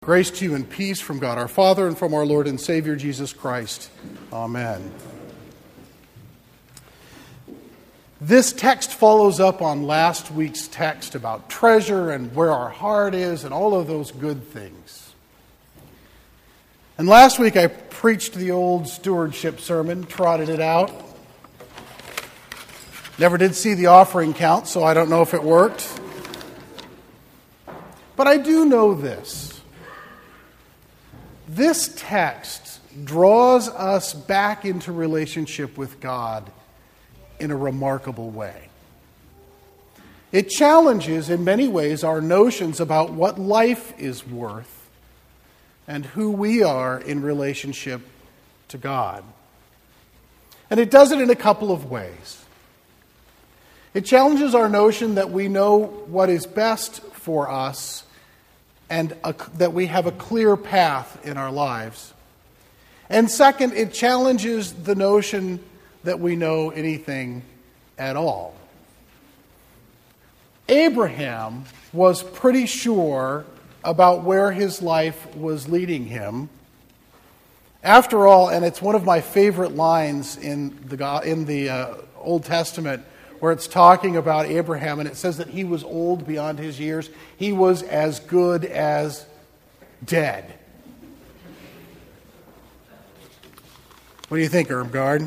Grace to you and peace from God our Father and from our Lord and Savior Jesus Christ. Amen. This text follows up on last week's text about treasure and where our heart is and all of those good things. And last week I preached the old stewardship sermon, trotted it out. Never did see the offering count, so I don't know if it worked. But I do know this. This text draws us back into relationship with God in a remarkable way. It challenges, in many ways, our notions about what life is worth and who we are in relationship to God. And it does it in a couple of ways. It challenges our notion that we know what is best for us and that we have a clear path in our lives. And second, it challenges the notion that we know anything at all. Abraham was pretty sure about where his life was leading him. After all, and it's one of my favorite lines in the Old Testament, where it's talking about Abraham, and it says that he was old beyond his years. He was as good as dead. What do you think, Irmgard?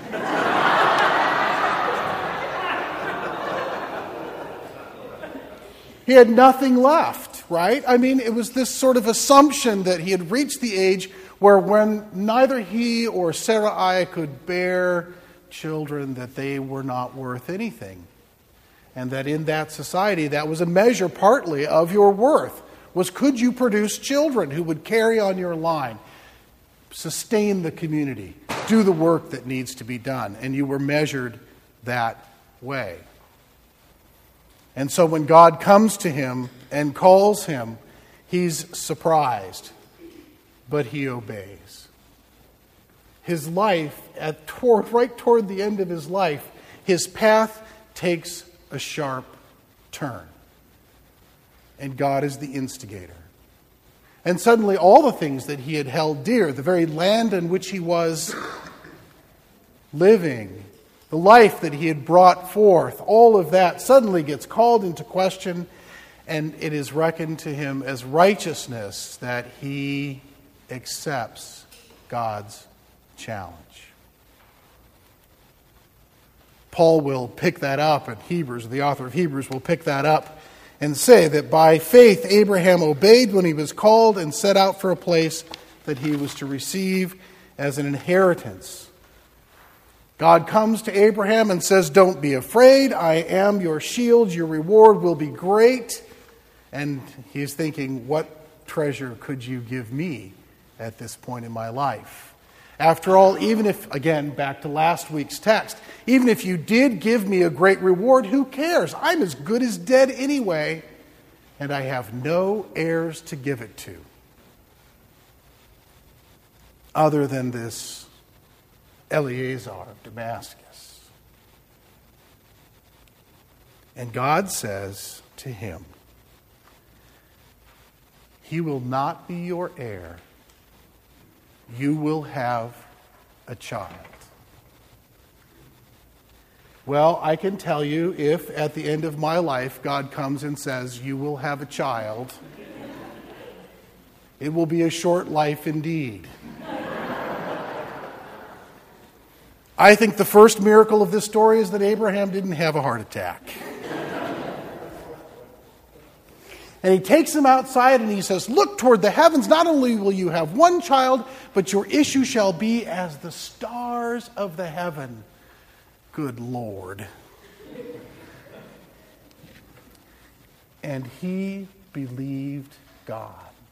He had nothing left, right? I mean, it was this sort of assumption that he had reached the age where when neither he or Sarai could bear children, that they were not worth anything. And that in that society, that was a measure partly of your worth, was could you produce children who would carry on your line, sustain the community, do the work that needs to be done. And you were measured that way. And so when God comes to him and calls him, he's surprised, but he obeys. His life, right toward the end of his life, his path takes a sharp turn. And God is the instigator. And suddenly all the things that he had held dear, the very land in which he was living, the life that he had brought forth, all of that suddenly gets called into question, and it is reckoned to him as righteousness that he accepts God's challenge. Paul will pick that up in Hebrews. The author of Hebrews will pick that up and say that by faith Abraham obeyed when he was called and set out for a place that he was to receive as an inheritance. God comes to Abraham and says, "Don't be afraid. I am your shield. Your reward will be great." And he's thinking, what treasure could you give me at this point in my life? After all, even if, again, back to last week's text, even if you did give me a great reward, who cares? I'm as good as dead anyway, and I have no heirs to give it to, other than this Eliezer of Damascus. And God says to him, he will not be your heir. You will have a child. Well, I can tell you, if at the end of my life God comes and says, you will have a child, it will be a short life indeed. I think the first miracle of this story is that Abraham didn't have a heart attack. And he takes him outside and he says, look toward the heavens. Not only will you have one child, but your issue shall be as the stars of the heaven. Good Lord. And he believed God.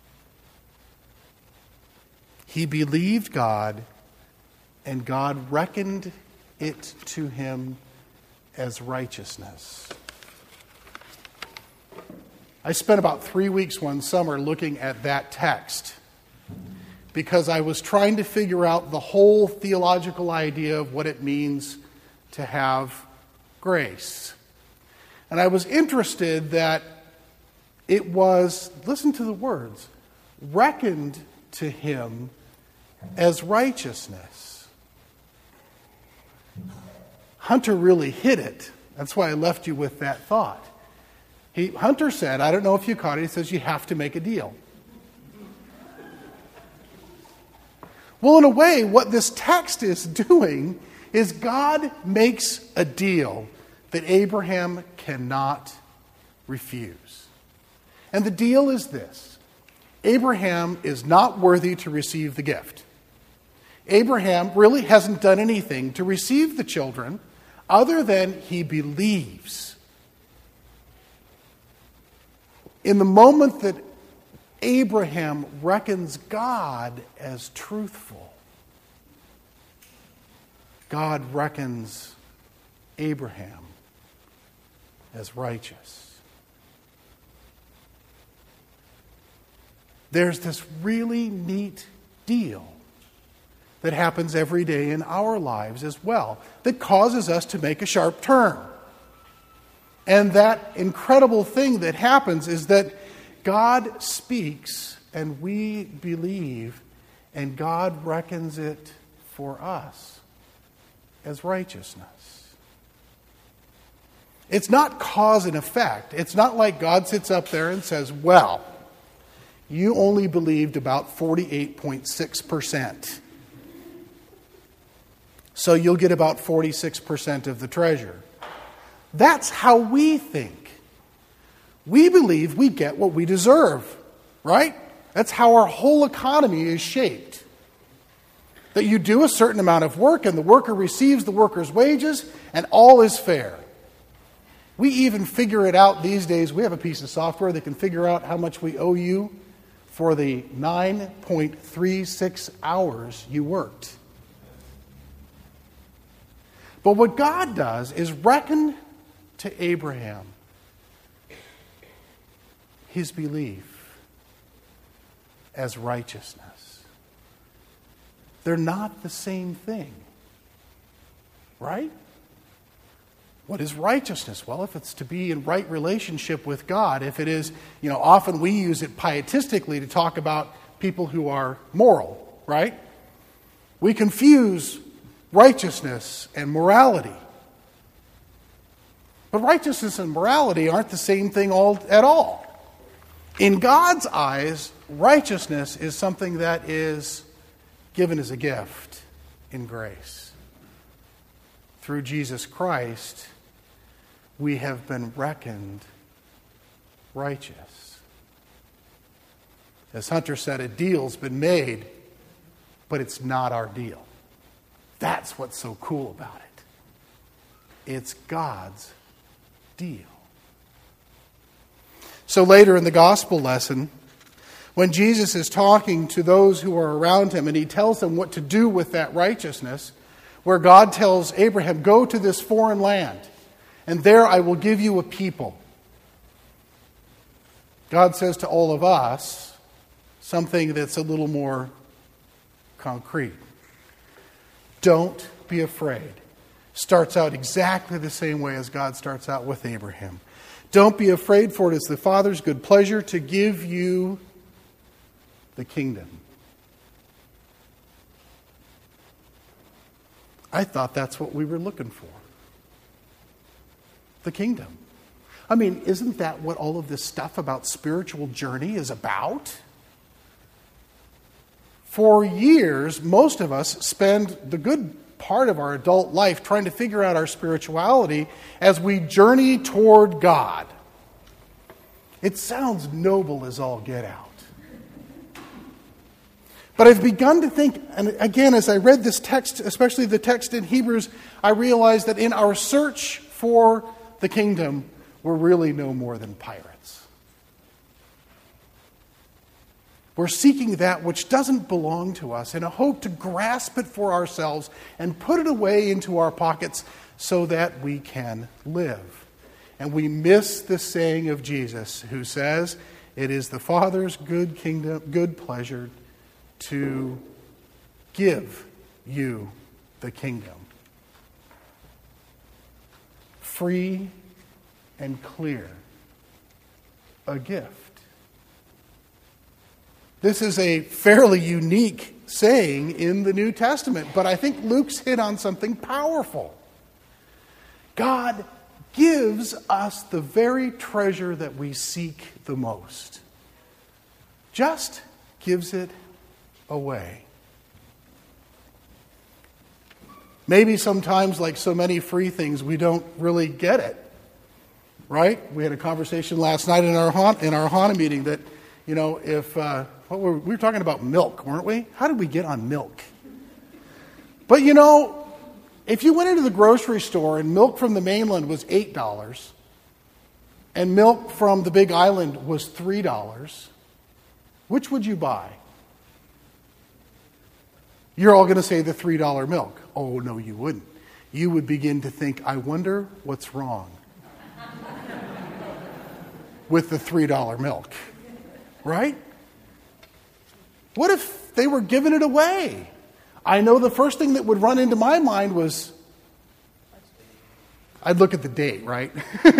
He believed God, and God reckoned it to him as righteousness. I spent about 3 weeks one summer looking at that text because I was trying to figure out the whole theological idea of what it means to have grace. And I was interested that it was, listen to the words, reckoned to him as righteousness. Hunter really hit it. That's why I left you with that thought. Hunter said, I don't know if you caught it, he says you have to make a deal. Well, in a way, what this text is doing is God makes a deal that Abraham cannot refuse. And the deal is this: Abraham is not worthy to receive the gift. Abraham really hasn't done anything to receive the children other than he believes. In the moment that Abraham reckons God as truthful, God reckons Abraham as righteous. There's this really neat deal that happens every day in our lives as well that causes us to make a sharp turn. And that incredible thing that happens is that God speaks and we believe, and God reckons it for us as righteousness. It's not cause and effect. It's not like God sits up there and says, well, you only believed about 48.6%. So you'll get about 46% of the treasure. That's how we think. We believe we get what we deserve, right? That's how our whole economy is shaped. That you do a certain amount of work and the worker receives the worker's wages and all is fair. We even figure it out these days. We have a piece of software that can figure out how much we owe you for the 9.36 hours you worked. But what God does is reckon to Abraham his belief as righteousness. They're not the same thing, right? What is righteousness? Well, if it's to be in right relationship with God, if it is, often we use it pietistically to talk about people who are moral, right? We confuse righteousness and morality. But righteousness and morality aren't the same thing at all. In God's eyes, righteousness is something that is given as a gift in grace. Through Jesus Christ, we have been reckoned righteous. As Hunter said, a deal's been made, but it's not our deal. That's what's so cool about it. It's God's deal. So later in the gospel lesson, when Jesus is talking to those who are around him and he tells them what to do with that righteousness, where God tells Abraham, go to this foreign land, and there I will give you a people. God says to all of us something that's a little more concrete. Don't be afraid. Starts out exactly the same way as God starts out with Abraham. Don't be afraid, for it is the Father's good pleasure to give you the kingdom. I thought that's what we were looking for. The kingdom. I mean, isn't that what all of this stuff about spiritual journey is about? For years, most of us spend the good part of our adult life trying to figure out our spirituality as we journey toward God. It sounds noble as all get out. But I've begun to think, and again, as I read this text, especially the text in Hebrews, I realized that in our search for the kingdom, we're really no more than pirates. We're seeking that which doesn't belong to us in a hope to grasp it for ourselves and put it away into our pockets so that we can live. And we miss the saying of Jesus, who says, it is the Father's good pleasure to give you the kingdom. Free and clear. A gift. This is a fairly unique saying in the New Testament, but I think Luke's hit on something powerful. God gives us the very treasure that we seek the most. Just gives it away. Maybe sometimes, like so many free things, we don't really get it. Right? We had a conversation last night in our HANA meeting that, if we were talking about milk, weren't we? How did we get on milk? But if you went into the grocery store and milk from the mainland was $8 and milk from the Big Island was $3, which would you buy? You're all going to say the $3 milk. Oh, no, you wouldn't. You would begin to think, I wonder what's wrong with the $3 milk, right? What if they were giving it away? I know the first thing that would run into my mind was, I'd look at the date, right?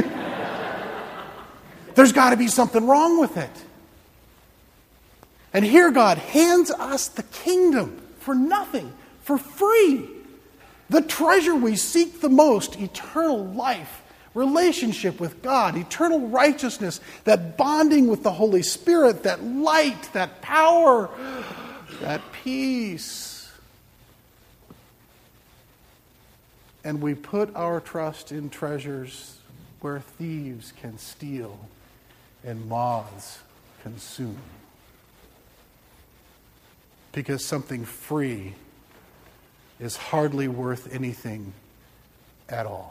There's got to be something wrong with it. And here God hands us the kingdom for nothing, for free. The treasure we seek the most, eternal life, relationship with God, eternal righteousness, that bonding with the Holy Spirit, that light, that power, that peace. And we put our trust in treasures where thieves can steal and moths consume. Because something free is hardly worth anything at all.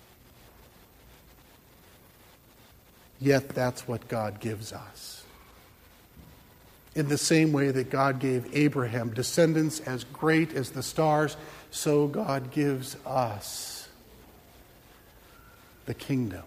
Yet that's what God gives us. In the same way that God gave Abraham descendants as great as the stars, so God gives us the kingdom.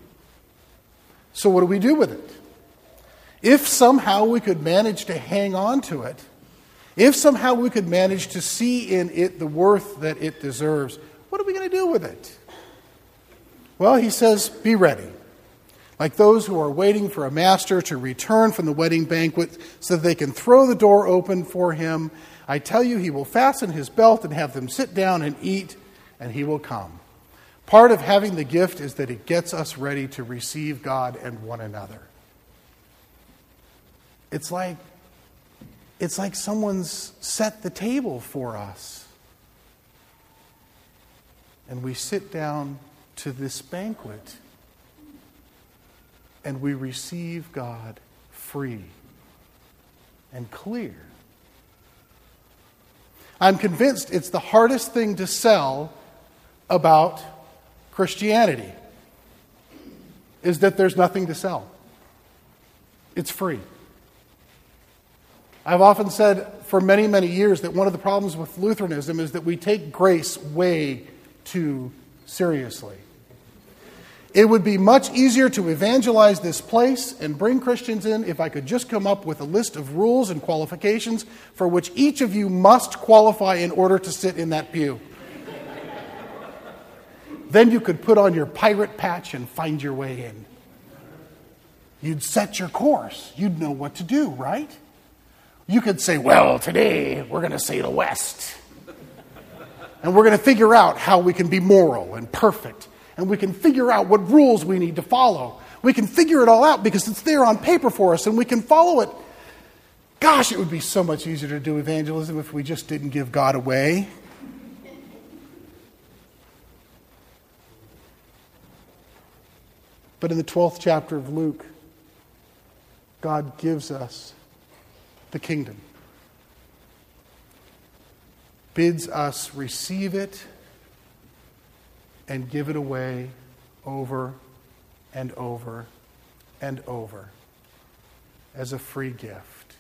So what do we do with it? If somehow we could manage to hang on to it, if somehow we could manage to see in it the worth that it deserves, what are we going to do with it? Well, he says, be ready. Like those who are waiting for a master to return from the wedding banquet so that they can throw the door open for him. I tell you, he will fasten his belt and have them sit down and eat, and he will come. Part of having the gift is that it gets us ready to receive God and one another. It's like someone's set the table for us. And we sit down to this banquet. And we receive God free and clear. I'm convinced it's the hardest thing to sell about Christianity is that there's nothing to sell. It's free. I've often said for many, many years that one of the problems with Lutheranism is that we take grace way too seriously. It would be much easier to evangelize this place and bring Christians in if I could just come up with a list of rules and qualifications for which each of you must qualify in order to sit in that pew. Then you could put on your pirate patch and find your way in. You'd set your course. You'd know what to do, right? You could say, well, today we're going to say the West. And we're going to figure out how we can be moral and perfect. And we can figure out what rules we need to follow. We can figure it all out because it's there on paper for us and we can follow it. Gosh, it would be so much easier to do evangelism if we just didn't give God away. But in the 12th chapter of Luke, God gives us the kingdom. Bids us receive it and give it away over and over and over as a free gift.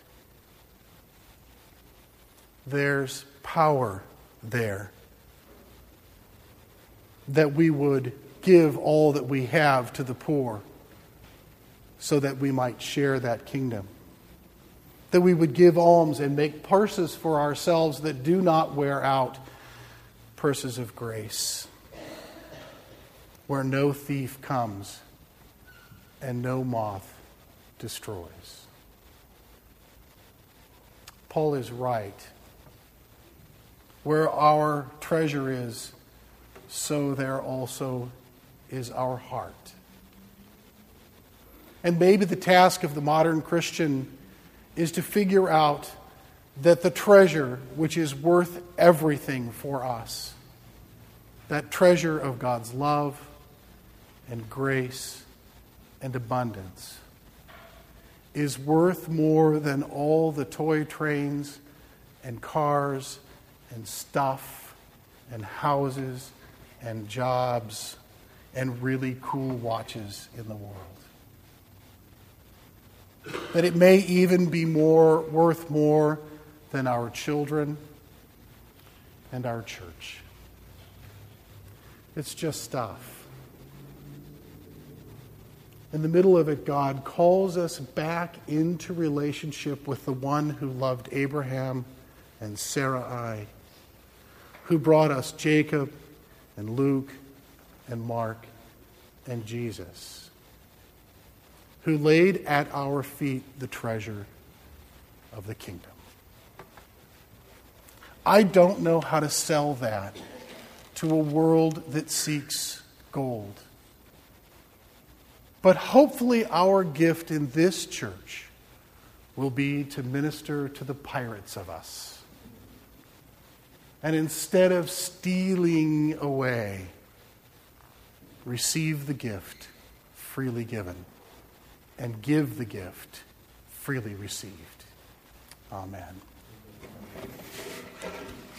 There's power there that we would give all that we have to the poor so that we might share that kingdom. That we would give alms and make purses for ourselves that do not wear out, purses of grace, where no thief comes and no moth destroys. Paul is right. Where our treasure is, so there also is our heart. And maybe the task of the modern Christian is to figure out that the treasure which is worth everything for us, that treasure of God's love and grace and abundance, is worth more than all the toy trains and cars and stuff and houses and jobs and really cool watches in the world. That it may even be worth more than our children and our church. It's just stuff. In the middle of it, God calls us back into relationship with the one who loved Abraham and Sarai, who brought us Jacob and Luke and Mark and Jesus, who laid at our feet the treasure of the kingdom. I don't know how to sell that to a world that seeks gold. But hopefully our gift in this church will be to minister to the pirates of us. And instead of stealing away, receive the gift freely given and give the gift freely received. Amen.